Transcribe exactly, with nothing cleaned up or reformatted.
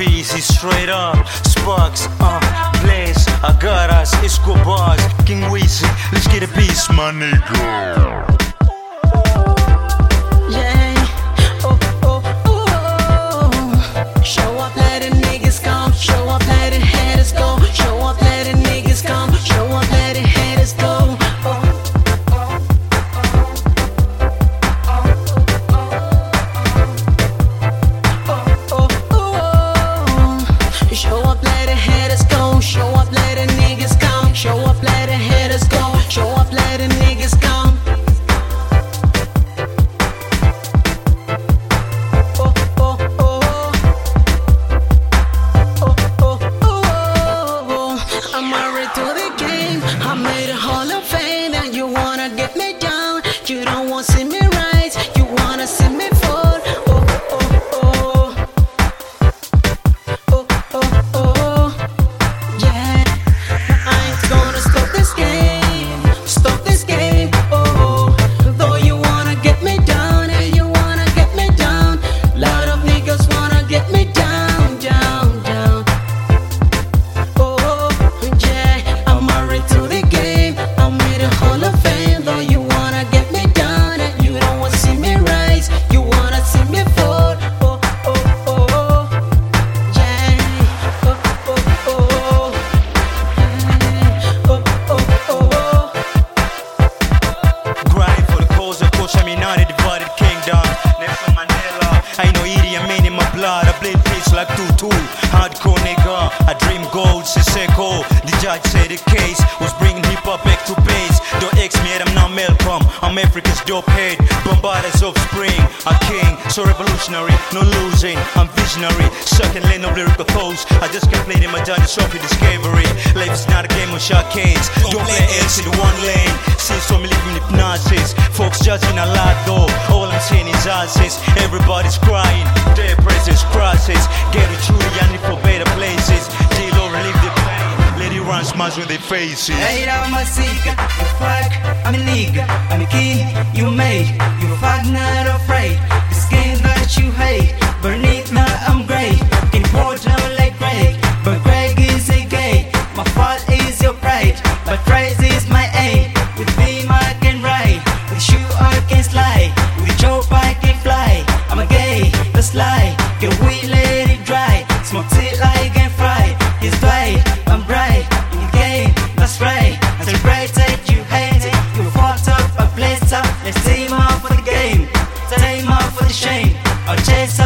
Feezy straight up, Sparks, uh, Blaze, Agaras, Escobars, King Weezy, let's get a piece, my nigga. I made a hall of fame and you wanna get me down. You don't wanna see me rise, you wanna see me fall. Oh, oh, oh. Oh, oh, oh. Yeah. I ain't gonna stop this game, stop this game. Oh, though you wanna get me down and you wanna get me down. Lot of niggas wanna get me down, down, down. Oh, yeah. I'm married to the game. I made a hall of fame. Though you wanna get me down and you don't wanna see me rise, you wanna see me fall. Oh, oh, oh, yeah. Oh, oh, oh, yeah. Oh, oh, oh. Grinding for the cause of course, I'm United Divided Kingdom. Nelson Mandela, I know Idi Amin in my blood. I bleed peace like Tutu. Hardcore nigga, I dream gold, Sisseko. The judge said the case was bringing hip hop back to base. Don't X me, I'm not Malcolm. I'm Africa's dope head, bombarders of spring. A king, so revolutionary, no losing. I'm visionary, second lane of lyrical thoughts. I just can't play in my journey, Sophie discovery. Life is not a game of shotcans. Don't play else in the one lane. Since so me living hypnosis, folks judging a lot though. All I'm seeing is asses. Everybody's crying, their presence crosses. Get it truly, I need for better places. Deal or relieve the pain. Let it run, smash with their faces. Hey, I'm a seeker, you fuck, I'm a nigga, I'm a king, you made, you fuck not afraid. This game that you hate, burn it now I'm great. Can pour down like Greg, but Greg is a gay. My fault is your pride, but praise is my aim. With beam I can ride, with shoe I can slide, with joke I can fly. I'm a gay, that's lie, can we let it dry? Smoke till I can fry, it's bright, I'm bright, in the game, that's right. I celebrate it, you hate it, you fucked up, I blessed up. Let's team up for the game, team up for the shame. I'll chase